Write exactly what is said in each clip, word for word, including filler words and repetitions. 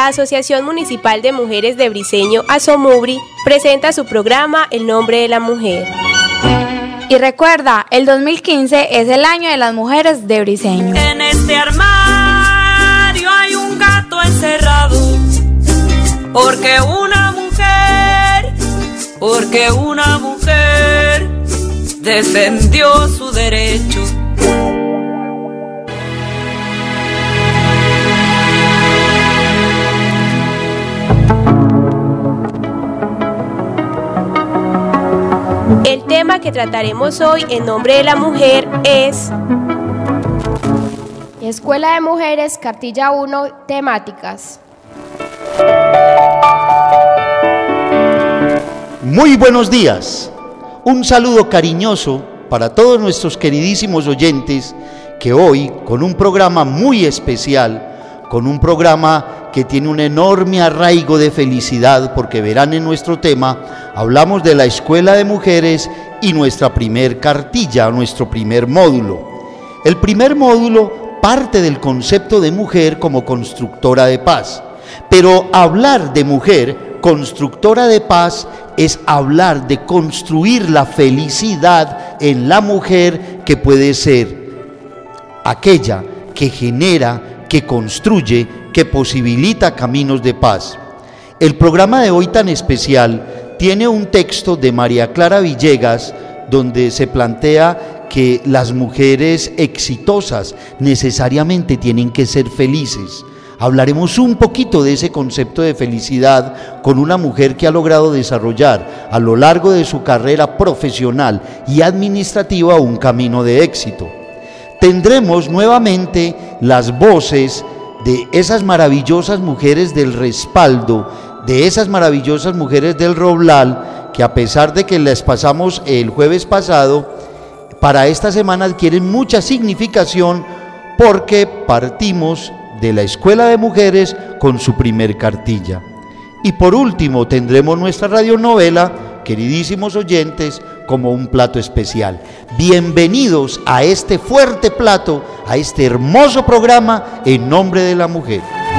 La Asociación Municipal de Mujeres de Briceño, ASOMUBRI, presenta su programa El Nombre de la Mujer. Y recuerda, el dos mil quince es el año de las mujeres de Briceño. En este armario hay un gato encerrado, porque una mujer, porque una mujer defendió su derecho. El tema que trataremos hoy en Nombre de la Mujer es Escuela de Mujeres, Cartilla uno, temáticas. Muy buenos días. Un saludo cariñoso para todos nuestros queridísimos oyentes que hoy, con un programa muy especial, con un programa que tiene un enorme arraigo de felicidad, porque verán en nuestro tema, hablamos de la Escuela de Mujeres y nuestra primer cartilla, nuestro primer módulo. El primer módulo parte del concepto de mujer como constructora de paz, pero hablar de mujer constructora de paz es hablar de construir la felicidad en la mujer, que puede ser aquella que genera, que construye, que posibilita caminos de paz. El programa de hoy tan especial tiene un texto de María Clara Villegas donde se plantea que las mujeres exitosas necesariamente tienen que ser felices. Hablaremos un poquito de ese concepto de felicidad con una mujer que ha logrado desarrollar a lo largo de su carrera profesional y administrativa un camino de éxito. Tendremos nuevamente las voces de esas maravillosas mujeres del respaldo, de esas maravillosas mujeres del Roblal, que a pesar de que les pasamos el jueves pasado, para esta semana adquieren mucha significación porque partimos de la Escuela de Mujeres con su primer cartilla. Y por último tendremos nuestra radionovela, queridísimos oyentes, como un plato especial. Bienvenidos a este fuerte plato, a este hermoso programa En Nombre de la Mujer.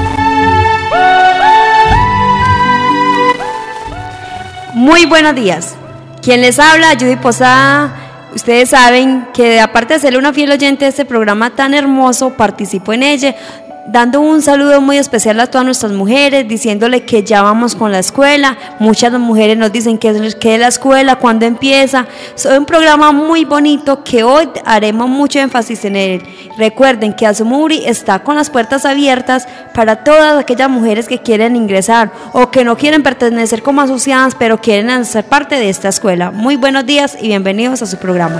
Muy buenos días. Quien les habla, Judy Posada. Ustedes saben que aparte de ser una fiel oyente de este programa tan hermoso, participo en ella, dando un saludo muy especial a todas nuestras mujeres, diciéndole que ya vamos con la escuela. Muchas mujeres nos dicen que es, que es la escuela, cuándo empieza. Es un programa muy bonito que hoy haremos mucho énfasis en él. Recuerden que ASOMUBRI está con las puertas abiertas para todas aquellas mujeres que quieren ingresar o que no quieren pertenecer como asociadas, pero quieren ser parte de esta escuela. Muy buenos días y bienvenidos a su programa.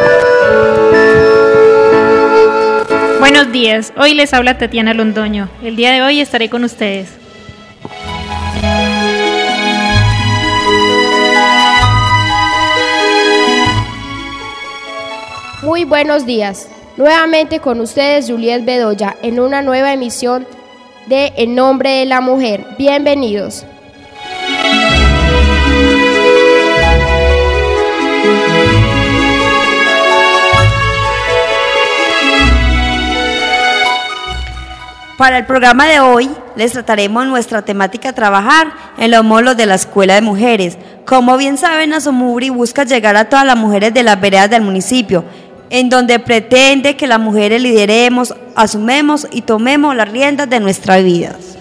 Buenos días, hoy les habla Tatiana Londoño. El día de hoy estaré con ustedes. Muy buenos días, nuevamente con ustedes Juliet Bedoya en una nueva emisión de En Nombre de la Mujer. Bienvenidos. Para el programa de hoy les trataremos nuestra temática trabajar en los módulos de la Escuela de Mujeres. Como bien saben, ASOMUBRI busca llegar a todas las mujeres de las veredas del municipio, en donde pretende que las mujeres lideremos, asumemos y tomemos las riendas de nuestras vidas.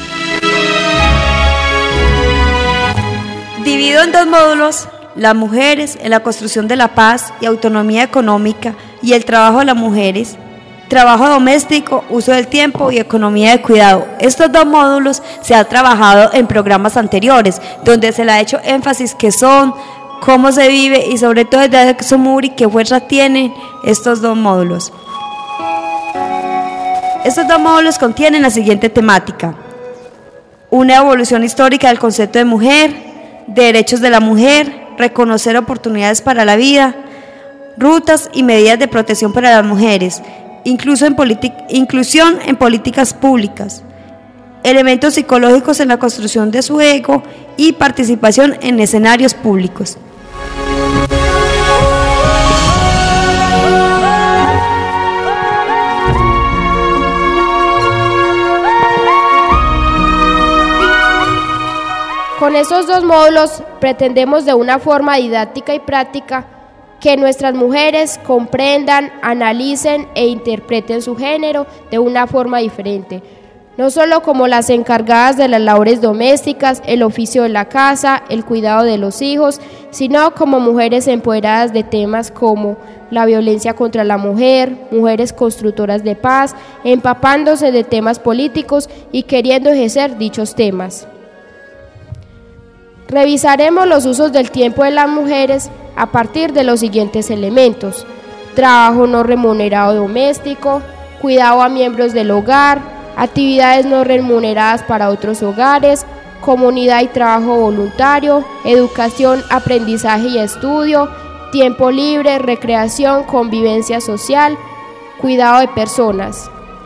Dividido en dos módulos, las mujeres en la construcción de la paz y autonomía económica y el trabajo de las mujeres, trabajo doméstico, uso del tiempo y economía de cuidado. Estos dos módulos se han trabajado en programas anteriores, donde se le ha hecho énfasis que son, cómo se vive y sobre todo desde ASOMUBRI qué fuerza tienen estos dos módulos. Estos dos módulos contienen la siguiente temática: una evolución histórica del concepto de mujer, derechos de la mujer, reconocer oportunidades para la vida, rutas y medidas de protección para las mujeres, Incluso en inclusión en políticas públicas, elementos psicológicos en la construcción de su ego y participación en escenarios públicos. Con estos dos módulos pretendemos de una forma didáctica y práctica que nuestras mujeres comprendan, analicen e interpreten su género de una forma diferente, no solo como las encargadas de las labores domésticas, el oficio de la casa, el cuidado de los hijos, sino como mujeres empoderadas de temas como la violencia contra la mujer, mujeres constructoras de paz, empapándose de temas políticos y queriendo ejercer dichos temas. Revisaremos los usos del tiempo de las mujeres a partir de los siguientes elementos: trabajo no remunerado doméstico, cuidado a miembros del hogar, actividades no remuneradas para otros hogares, comunidad y trabajo voluntario, educación, aprendizaje y estudio, tiempo libre, recreación, convivencia social, cuidado de personas.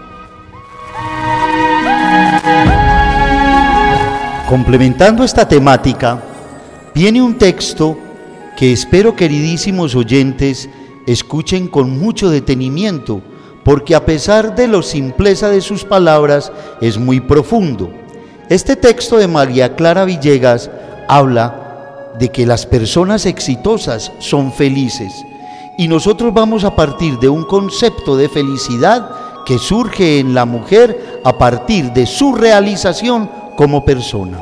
Complementando esta temática, viene un texto que espero, queridísimos oyentes, escuchen con mucho detenimiento, porque a pesar de la simpleza de sus palabras, es muy profundo. Este texto de María Clara Villegas habla de que las personas exitosas son felices, y nosotros vamos a partir de un concepto de felicidad que surge en la mujer a partir de su realización como persona.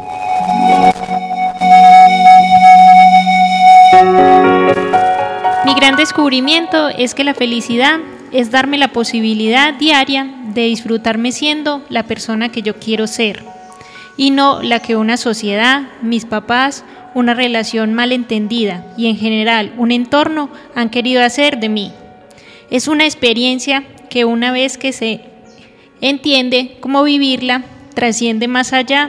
Mi gran descubrimiento es que la felicidad es darme la posibilidad diaria de disfrutarme siendo la persona que yo quiero ser, y no la que una sociedad, mis papás, una relación malentendida y en general un entorno han querido hacer de mí. Es una experiencia que una vez que se entiende cómo vivirla, trasciende más allá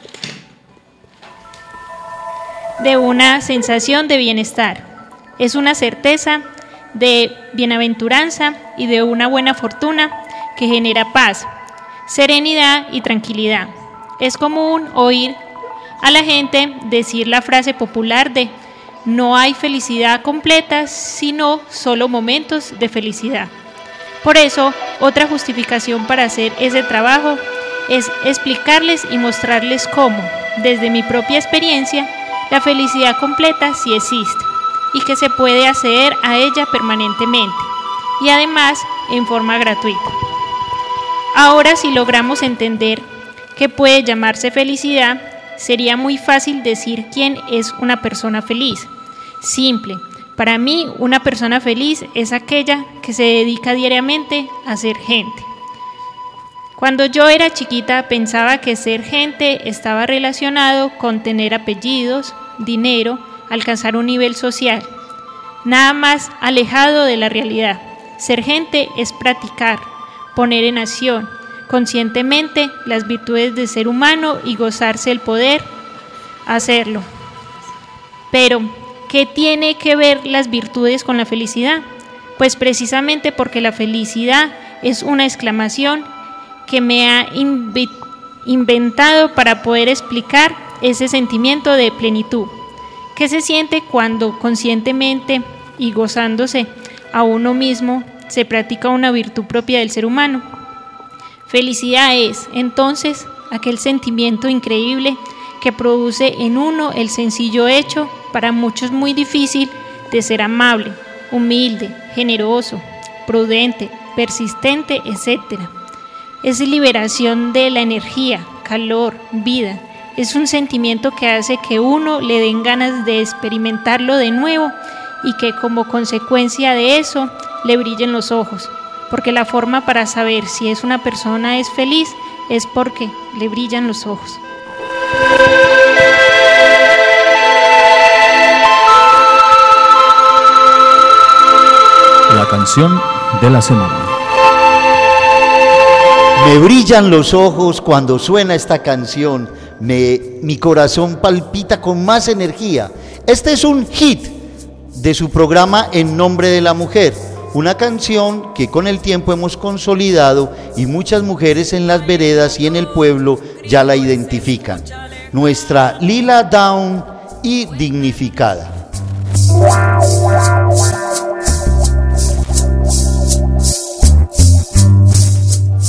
de una sensación de bienestar. Es una certeza de bienaventuranza y de una buena fortuna que genera paz, serenidad y tranquilidad. Es común oír a la gente decir la frase popular de no hay felicidad completa, sino solo momentos de felicidad. Por eso, otra justificación para hacer ese trabajo es explicarles y mostrarles cómo, desde mi propia experiencia, la felicidad completa sí existe y que se puede acceder a ella permanentemente y además en forma gratuita. Ahora, si logramos entender qué puede llamarse felicidad, sería muy fácil decir quién es una persona feliz. Simple. Para mí, una persona feliz es aquella que se dedica diariamente a ser gente. Cuando yo era chiquita pensaba que ser gente estaba relacionado con tener apellidos, dinero, alcanzar un nivel social. Nada más alejado de la realidad. Ser gente es practicar, poner en acción conscientemente las virtudes del ser humano y gozarse el poder hacerlo. Pero, ¿qué tiene que ver las virtudes con la felicidad? Pues precisamente porque la felicidad es una exclamación que me ha inv- inventado para poder explicar ese sentimiento de plenitud que se siente cuando conscientemente y gozándose a uno mismo se practica una virtud propia del ser humano. Felicidad es, entonces, aquel sentimiento increíble que produce en uno el sencillo hecho, para muchos muy difícil, de ser amable, humilde, generoso, prudente, persistente, etcétera. Es liberación de la energía, calor, vida. Es un sentimiento que hace que uno le den ganas de experimentarlo de nuevo y que como consecuencia de eso le brillen los ojos, porque la forma para saber si es una persona es feliz es porque le brillan los ojos. La canción de la semana. Me brillan los ojos cuando suena esta canción, me, mi corazón palpita con más energía. Este es un hit de su programa En Nombre de la Mujer, una canción que con el tiempo hemos consolidado y muchas mujeres en las veredas y en el pueblo ya la identifican. Nuestra Lila Downs y dignificada.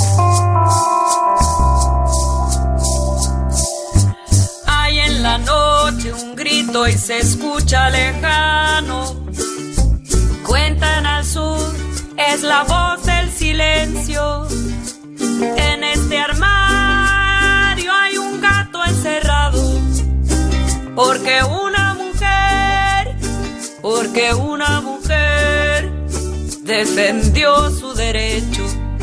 Hay en la noche escucha lejano. Cuentan al sur, es la voz del silencio. En este armario hay un gato encerrado, porque una mujer, porque una mujer defendió su derecho.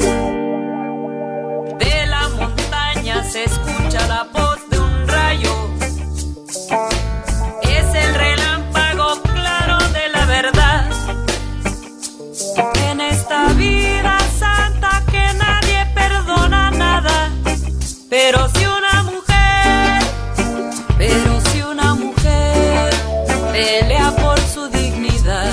De la montaña se escucha la voz de un rayo. Es el relámpago claro de la verdad. En esta vida santa que nadie perdona nada, pero si una mujer, pero si una mujer pelea por su dignidad.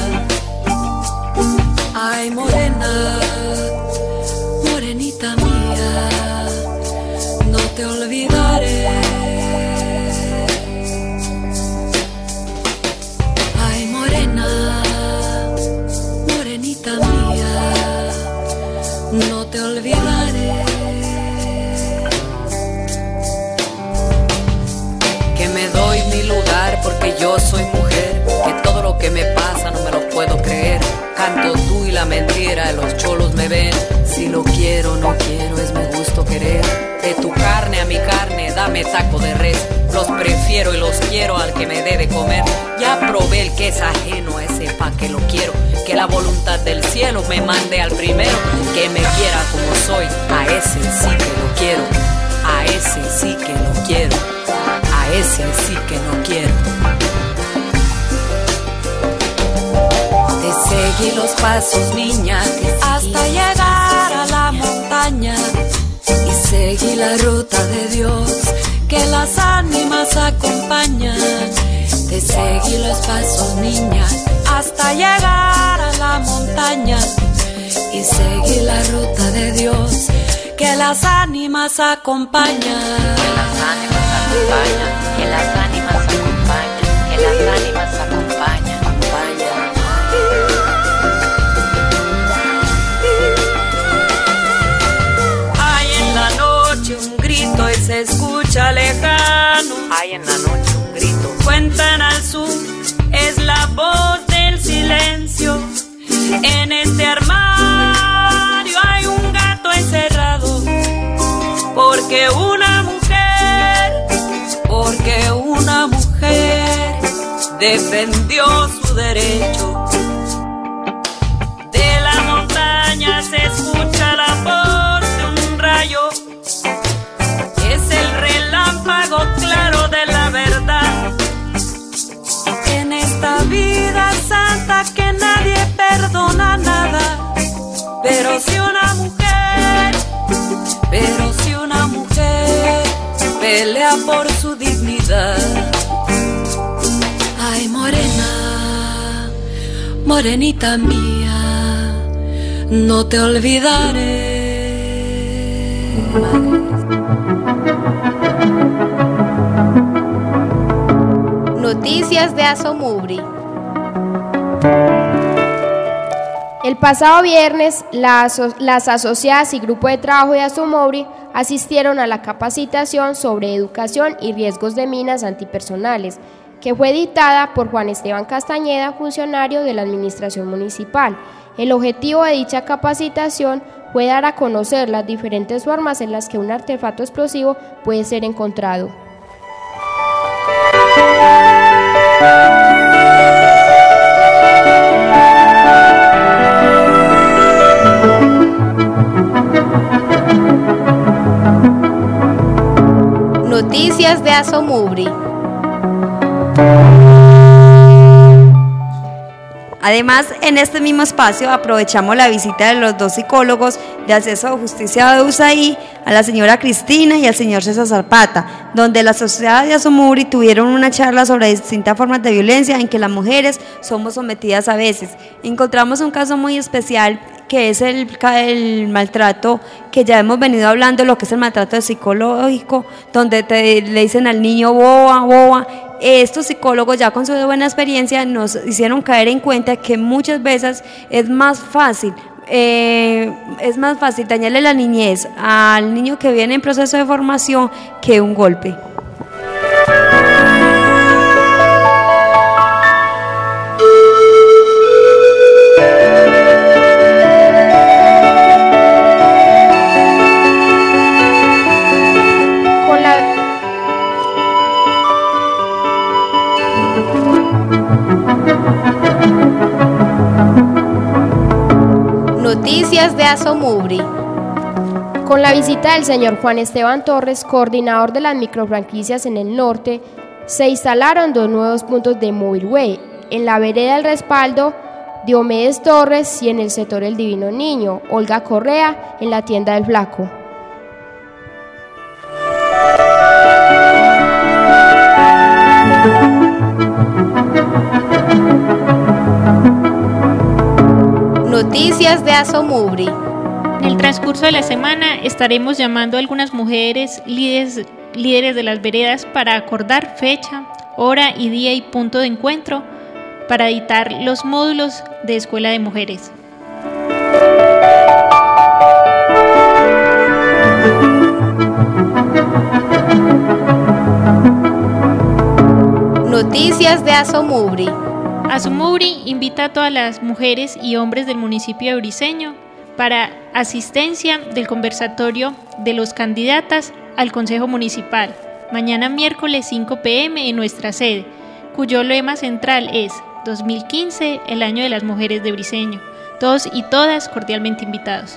Ay, morena, morenita mía, no te olvidaré. Ay, morena, morenita mía, no te olvidaré. Que me doy mi lugar porque yo soy mujer, que todo lo que me pasa no me lo puedo creer. Canto tú y la mentira, los cholos me ven. Si lo quiero, no quiero, es mi gusto querer. De tu carne a mi carne, dame taco de res. Los prefiero y los quiero al que me dé de comer. Ya probé el que es ajeno, a ese pa' que lo quiero. Que la voluntad del cielo me mande al primero. Que me quiera como soy, a ese sí que lo quiero. A ese sí que lo quiero. A ese sí que lo quiero. Te seguí los pasos, niña, hasta llegar a la montaña. Y seguí la ruta de Dios, que las ánimas acompañan. Te seguí los pasos, niña, hasta llegar a la montaña. Y seguí la ruta de Dios, que las ánimas acompañan. Que las ánimas acompañan, que las ánimas acompañan, que las ánimas acompañan, acompañan. Hay en la noche un grito y se escucha lejano. Hay en la noche un grito. Cuentan al sur, es la voz del silencio. En este armario hay un gato encerrado, porque una mujer, porque una mujer defendió su derecho. De la montaña se escucha la voz de un rayo. Es el relámpago claro de la verdad. En esta vida santa que nadie perdona nada, pero si una mujer, pero si una mujer pelea por su dignidad. Ay, morena, morenita mía, no te olvidaré. Noticias de Azomubri. El pasado viernes, la aso- las asociadas y grupo de trabajo de Azomubri asistieron a la capacitación sobre educación y riesgos de minas antipersonales, que fue dictada por Juan Esteban Castañeda, funcionario de la Administración Municipal. El objetivo de dicha capacitación fue dar a conocer las diferentes formas en las que un artefacto explosivo puede ser encontrado. Noticias de Azomubri. Además, en este mismo espacio aprovechamos la visita de los dos psicólogos de Acceso a Justicia de U S A I, a la señora Cristina y al señor César Zapata, donde la sociedad de Azomubri tuvieron una charla sobre distintas formas de violencia en que las mujeres somos sometidas a veces. Encontramos un caso muy especial que es el, el maltrato, que ya hemos venido hablando, lo que es el maltrato psicológico, donde te, le dicen al niño boba, boba. Estos psicólogos, ya con su buena experiencia, nos hicieron caer en cuenta que muchas veces es más fácil eh, es más fácil dañarle la niñez al niño que viene en proceso de formación que un golpe. Asomubri. Con la visita del señor Juan Esteban Torres, coordinador de las microfranquicias en el norte, se instalaron dos nuevos puntos de Movilway, en la vereda El Respaldo, Diomedes Torres, y en el sector El Divino Niño, Olga Correa, en la tienda del Flaco. Noticias de Asomubri. En el transcurso de la semana estaremos llamando a algunas mujeres líderes, líderes de las veredas para acordar fecha, hora y día y punto de encuentro para editar los módulos de Escuela de Mujeres. Noticias de Asomubri. Asomubri invita a todas las mujeres y hombres del municipio de Briceño para asistencia del conversatorio de los candidatas al Consejo Municipal, mañana miércoles cinco pe eme en nuestra sede, cuyo lema central es dos mil quince, el año de las mujeres de Briceño. Todos y todas cordialmente invitados.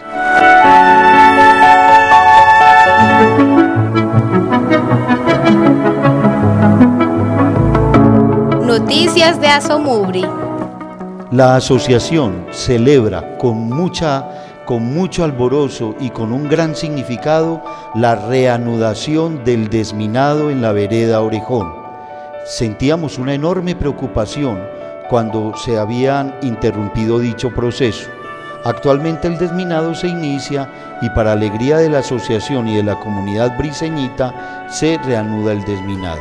Noticias de Asomubri. La asociación celebra con mucha, con mucho alborozo y con un gran significado la reanudación del desminado en la vereda Orejón. Sentíamos una enorme preocupación cuando se habían interrumpido dicho proceso. Actualmente el desminado se inicia y para alegría de la asociación y de la comunidad briceñita se reanuda el desminado.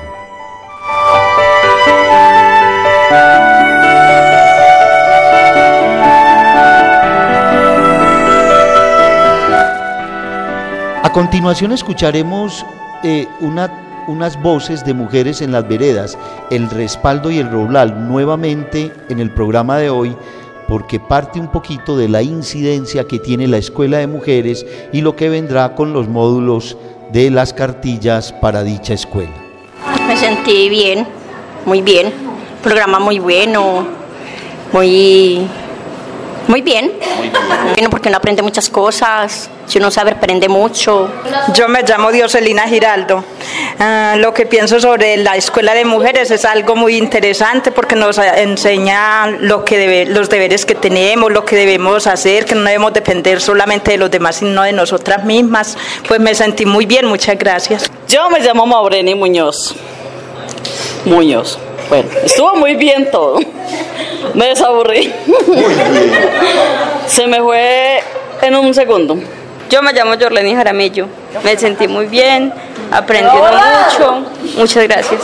A continuación escucharemos eh, una, unas voces de mujeres en las veredas, El Respaldo y El Roblal, nuevamente en el programa de hoy, porque parte un poquito de la incidencia que tiene la Escuela de Mujeres y lo que vendrá con los módulos de las cartillas para dicha escuela. Me sentí bien, muy bien, programa muy bueno, muy... Muy bien, bueno, porque uno aprende muchas cosas, si uno sabe aprende mucho. Yo me llamo Dioselina Giraldo. Uh, lo que pienso sobre la Escuela de Mujeres es algo muy interesante porque nos enseña lo que debe, los deberes que tenemos, lo que debemos hacer, que no debemos depender solamente de los demás, sino de nosotras mismas. Pues me sentí muy bien, muchas gracias. Yo me llamo Maureni Muñoz. Muñoz. Bueno, estuvo muy bien todo. Me desaburrí. Muy bien. Se me fue en un segundo. Yo me llamo Yorleni Jaramillo. Me sentí muy bien, aprendiendo mucho. Muchas gracias.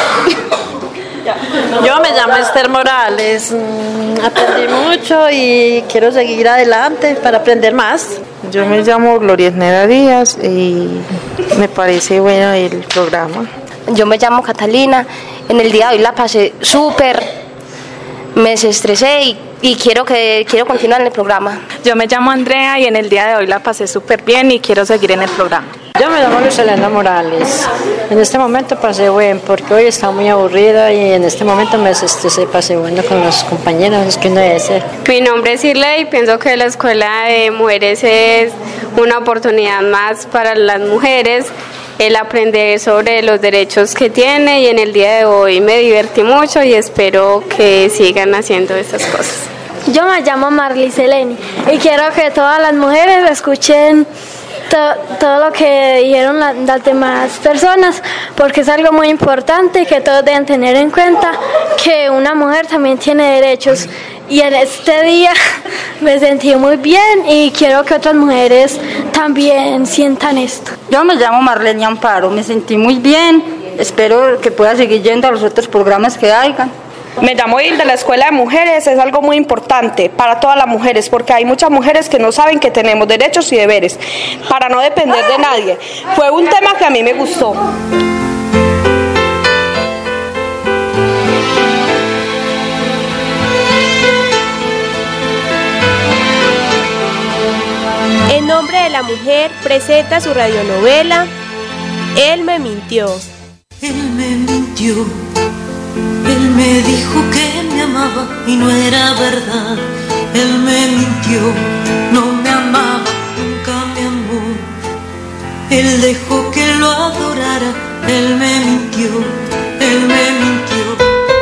Yo me llamo Esther Morales. Aprendí mucho y quiero seguir adelante para aprender más. Yo me llamo Gloria Esnera Díaz y me parece bueno el programa. Yo me llamo Catalina. En el día de hoy la pasé súper, me desestresé y, y quiero, que, quiero continuar en el programa. Yo me llamo Andrea y en el día de hoy la pasé súper bien y quiero seguir en el programa. Yo me llamo Luis Elena Morales. En este momento pasé bien porque hoy estaba muy aburrida y en este momento me desestresé, pasé bueno con los compañeros, es que no debe ser. Mi nombre es Irley y pienso que la Escuela de Mujeres es una oportunidad más para las mujeres, el aprender sobre los derechos que tiene, y en el día de hoy me divertí mucho y espero que sigan haciendo estas cosas. Yo me llamo Marlis Eleni y quiero que todas las mujeres escuchen to- todo lo que dijeron la- las demás personas, porque es algo muy importante que todos deben tener en cuenta, que una mujer también tiene derechos. Y en este día me sentí muy bien y quiero que otras mujeres también sientan esto. Yo me llamo Marlene Amparo, me sentí muy bien, espero que pueda seguir yendo a los otros programas que hagan. Me llamo Hilda. La Escuela de Mujeres es algo muy importante para todas las mujeres, porque hay muchas mujeres que no saben que tenemos derechos y deberes para no depender de nadie. Fue un tema que a mí me gustó. En nombre de la mujer presenta su radionovela Él me mintió. Él me mintió, él me dijo que me amaba y no era verdad. Él me mintió, no me amaba cara, él me mintió, él me mintió.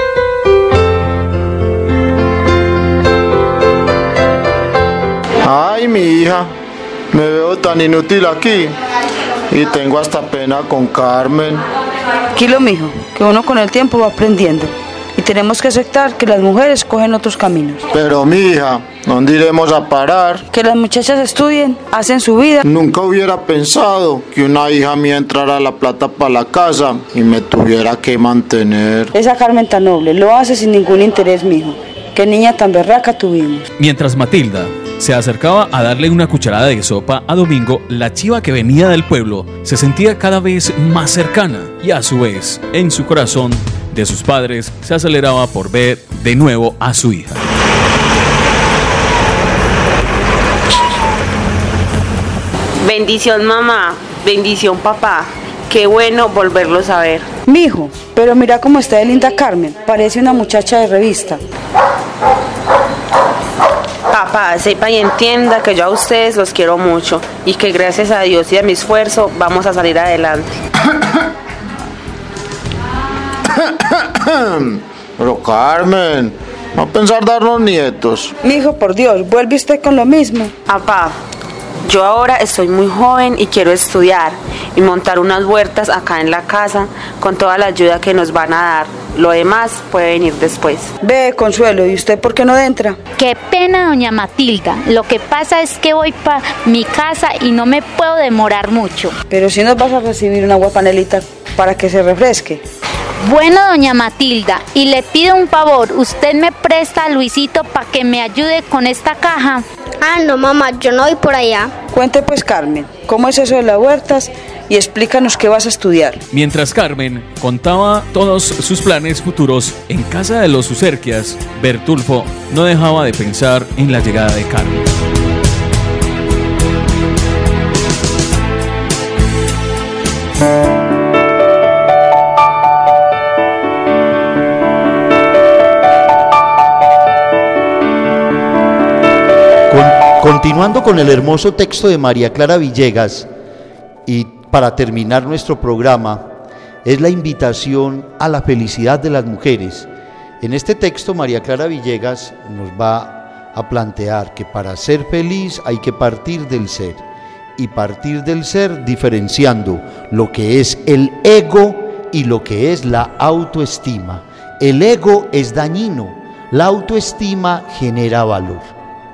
Ay, mi hija, me veo tan inútil aquí y tengo hasta pena con Carmen. Tranquilo, mijo, que uno con el tiempo va aprendiendo y tenemos que aceptar que las mujeres cogen otros caminos. Pero, mi hija, ¿dónde iremos a parar? Que las muchachas estudien, hacen su vida. Nunca hubiera pensado que una hija mía entrara a la plata para la casa y me tuviera que mantener. Esa Carmen tan noble lo hace sin ningún interés, mijo. Qué niña tan berraca tuvimos. Mientras Matilda se acercaba a darle una cucharada de sopa a Domingo, la chiva que venía del pueblo se sentía cada vez más cercana y a su vez, en su corazón de sus padres, se aceleraba por ver de nuevo a su hija. Bendición mamá, bendición papá, qué bueno volverlos a ver. Mijo, pero mira cómo está de linda Carmen, parece una muchacha de revista. Papá, sepa y entienda que yo a ustedes los quiero mucho y que gracias a Dios y a mi esfuerzo vamos a salir adelante. Pero Carmen, ¿va a pensar darnos nietos? Mijo, por Dios, ¿vuelve usted con lo mismo? Papá, yo ahora estoy muy joven y quiero estudiar y montar unas huertas acá en la casa con toda la ayuda que nos van a dar. Lo demás puede venir después. Ve, Consuelo, ¿y usted por qué no entra? Qué pena, doña Matilda. Lo que pasa es que voy para mi casa y no me puedo demorar mucho. Pero si nos vas a recibir una agua panelita para que se refresque. Bueno, doña Matilda, y le pido un favor, ¿usted me presta a Luisito para que me ayude con esta caja? Ah, no, mamá, yo no voy por allá. Cuente pues, Carmen, ¿cómo es eso de las huertas? Y explícanos qué vas a estudiar. Mientras Carmen contaba todos sus planes futuros en casa de los Userquias, Bertulfo no dejaba de pensar en la llegada de Carmen. Continuando con el hermoso texto de María Clara Villegas, y para terminar nuestro programa, es la invitación a la felicidad de las mujeres. En este texto, María Clara Villegas nos va a plantear que para ser feliz hay que partir del ser, y partir del ser diferenciando lo que es el ego y lo que es la autoestima. El ego es dañino, la autoestima genera valor.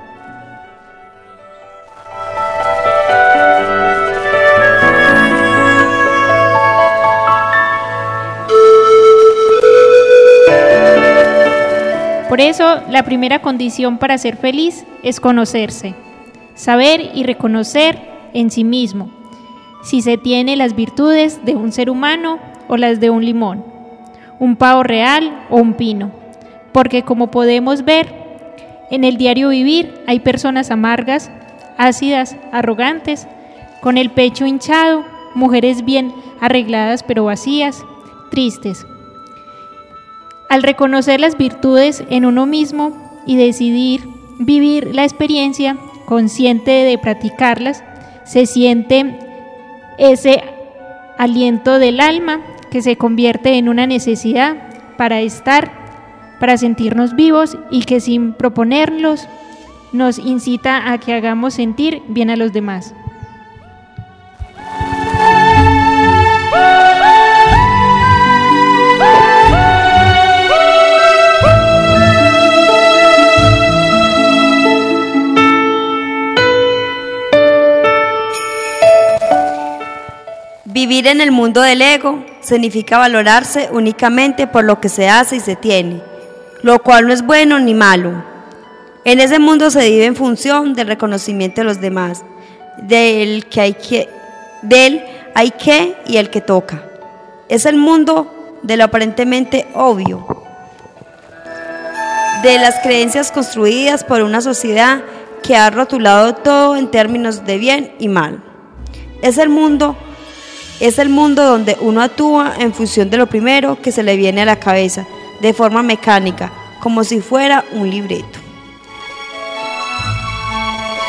Por eso, la primera condición para ser feliz es conocerse, saber y reconocer en sí mismo si se tiene las virtudes de un ser humano o las de un limón, un pavo real o un pino, porque como podemos ver, en el diario vivir hay personas amargas, ácidas, arrogantes, con el pecho hinchado, mujeres bien arregladas pero vacías, tristes. Al reconocer las virtudes en uno mismo y decidir vivir la experiencia consciente de practicarlas, se siente ese aliento del alma que se convierte en una necesidad para estar, para sentirnos vivos y que sin proponerlos nos incita a que hagamos sentir bien a los demás. Vivir en el mundo del ego significa valorarse únicamente por lo que se hace y se tiene, lo cual no es bueno ni malo. En ese mundo se vive en función del reconocimiento de los demás, del que hay que, del hay que y el que toca. Es el mundo de lo aparentemente obvio, de las creencias construidas por una sociedad que ha rotulado todo en términos de bien y mal. Es el mundo Es el mundo donde uno actúa en función de lo primero que se le viene a la cabeza, de forma mecánica, como si fuera un libreto.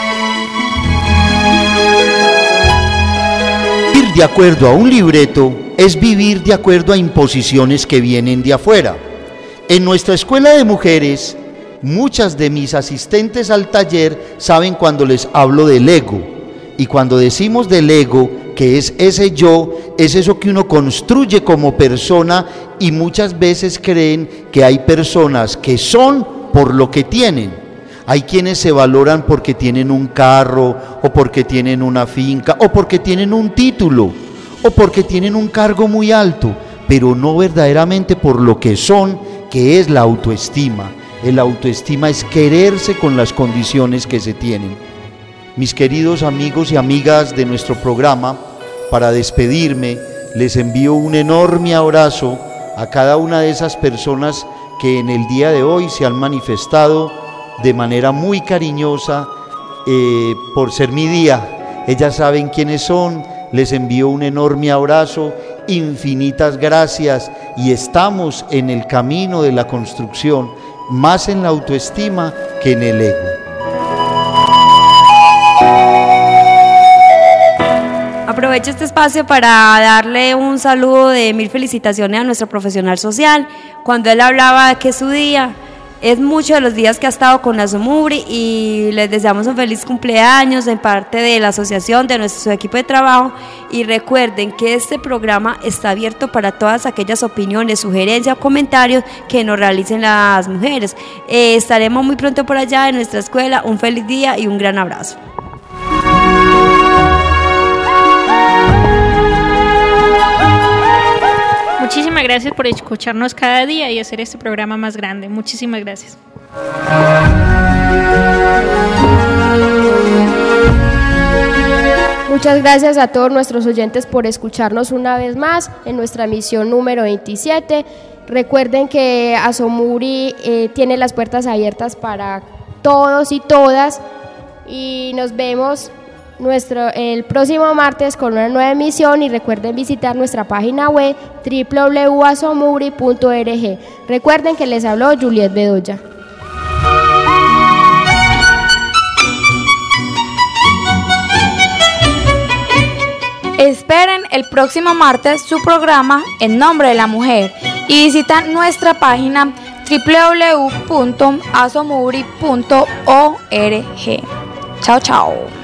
Ir de acuerdo a un libreto es vivir de acuerdo a imposiciones que vienen de afuera. En nuestra escuela de mujeres, muchas de mis asistentes al taller saben cuando les hablo del ego. Y cuando decimos del ego, que es ese yo, es eso que uno construye como persona, y muchas veces creen que hay personas que son por lo que tienen. Hay quienes se valoran porque tienen un carro, o porque tienen una finca, o porque tienen un título, o porque tienen un cargo muy alto, pero no verdaderamente por lo que son, que es la autoestima. El autoestima es quererse con las condiciones que se tienen. Mis queridos amigos y amigas de nuestro programa, para despedirme, les envío un enorme abrazo a cada una de esas personas que en el día de hoy se han manifestado de manera muy cariñosa eh, por ser mi día. Ellas saben quiénes son, les envío un enorme abrazo, infinitas gracias, y estamos en el camino de la construcción, más en la autoestima que en el ego. Aprovecho este espacio para darle un saludo de mil felicitaciones a nuestro profesional social. Cuando él hablaba de que su día es mucho de los días que ha estado con la Somubri, y les deseamos un feliz cumpleaños en parte de la asociación, de nuestro equipo de trabajo, y recuerden que este programa está abierto para todas aquellas opiniones, sugerencias o comentarios que nos realicen las mujeres. Eh, estaremos muy pronto por allá en nuestra escuela. Un feliz día y un gran abrazo. Muchísimas gracias por escucharnos cada día y hacer este programa más grande. Muchísimas gracias. Muchas gracias a todos nuestros oyentes por escucharnos una vez más en nuestra emisión número veintisiete. Recuerden que Asomubri eh, tiene las puertas abiertas para todos y todas, y nos vemos nuestro, el próximo martes con una nueva emisión, y recuerden visitar nuestra página web doble u doble u doble u punto asomubri punto org. Recuerden que les habló Juliet Bedoya. Esperen el próximo martes su programa En Nombre de la Mujer, y visitan nuestra página doble u doble u doble u punto asomubri punto org. Chao, chao.